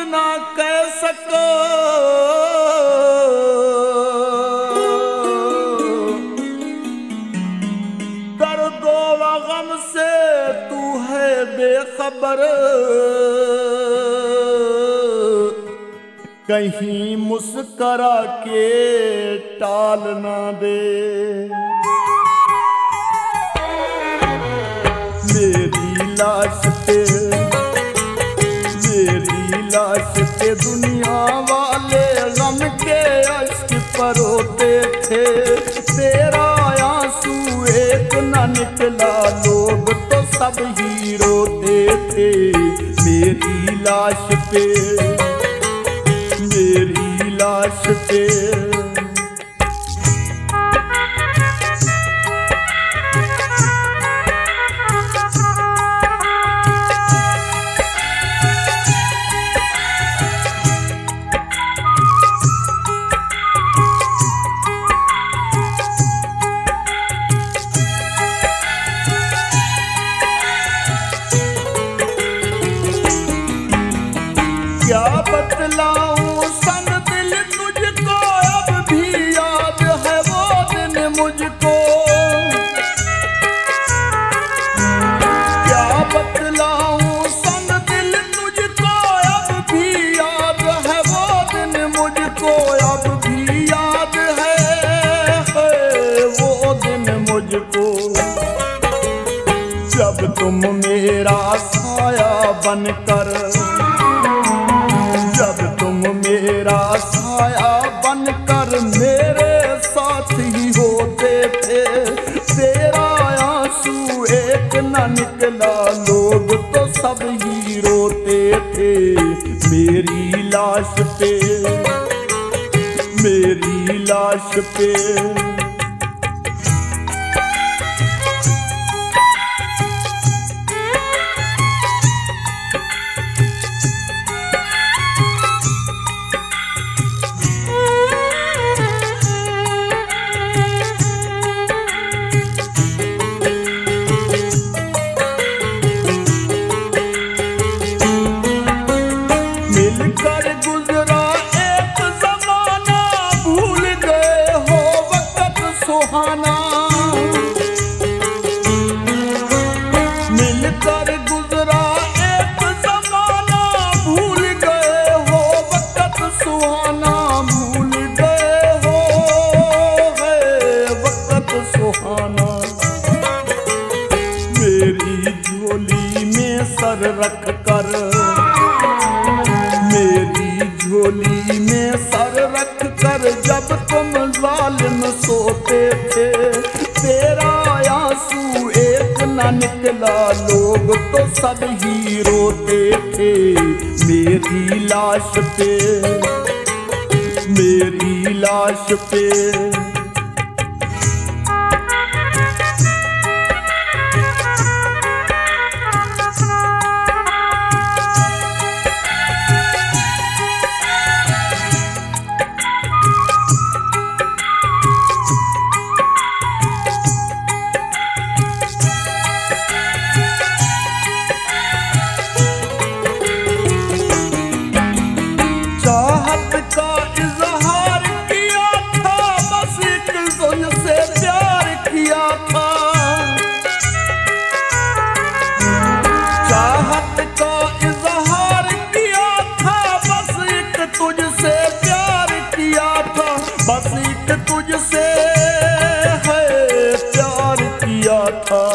ना कह सको दर्दो व गम से तू है बेखबर कहीं मुस्करा के टाल ना दे मेरी लाश पे दुनिया वाले गम के अश्क परोते थे तेरा आंसू एक न निकला लोग तो सब ही रोते थे मेरी लाश पे क्या बतलाऊं संग दिल तुझको अब भी याद है वो दिन मुझको क्या बतलाऊं संग दिल तुझको अब भी याद है वो दिन मुझको अब भी याद है वो दिन मुझको जब तुम मेरा साया बनकर मेरा साया बनकर मेरे साथ ही होते थे तेरा आंसू एक न निकला लोग तो सब ही रोते थे मेरी लाश पे मिलकर गुजरा एक जमाना भूल गए हो वक्त सुहाना मिलकर गुजरा एक जमाना भूल गए हो वक्त सुहाना भूल गए हो वक्त सुहाना मेरी झोली में सर रख कर झोली में सर रख कर जब तुम जालिम सोते थे तेरा आंसू एक न निकला लोग तो सब ही रोते थे मेरी लाश पे चाहत का इजहार किया था बस एक तुझसे प्यार किया था चाहत का इजहार किया था बस एक तुझसे प्यार किया था बस एक तुझसे प्यार किया था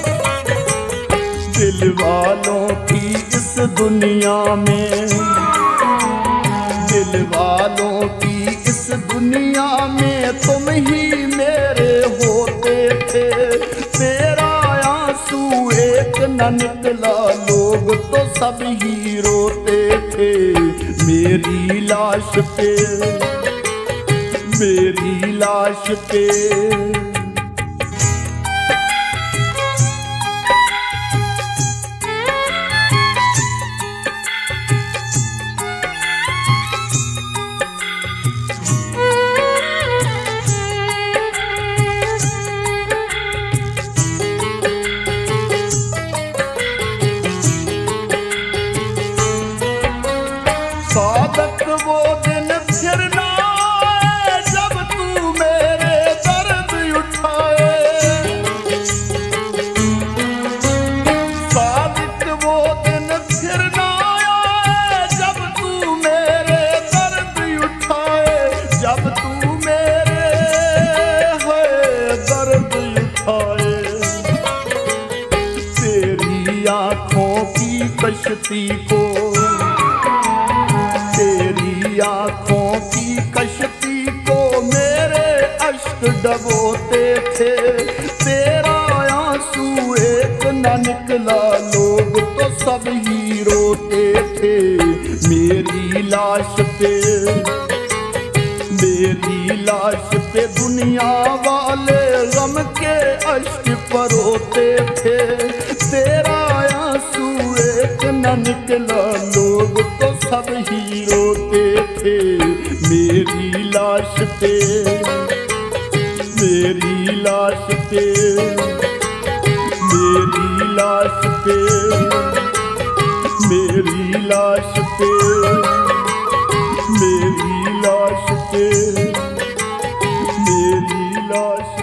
दिल वालों की इस दुनिया में दिल वालों की इस दुनिया में तुम ही मेरे होते थे तेरा आंसू एक न निकला लोग तो सब ही रोते थे मेरी लाश पे फिर ना आए जब तू मेरे दर्द उठाए, जब तू मेरे है दर्द उठाए। तेरी आंखों की कश्ती को, तेरी आंखों की कश्ती को मेरे अश्क डबोते थे। तेरा आंसू एक न निकला, लोग तो सब ही रोते थे। मेरी लाश पे, मेरी लाश पे दुनिया वाले गम के अश्क परोते थे। तेरा आंसू एक न निकला, लोग तो सब ही रोते थे। मेरी लाश पे, मेरी लाश पे, मेरी लाश पे, मेरी लाश पे, मेरी लाश पे, मेरी लाश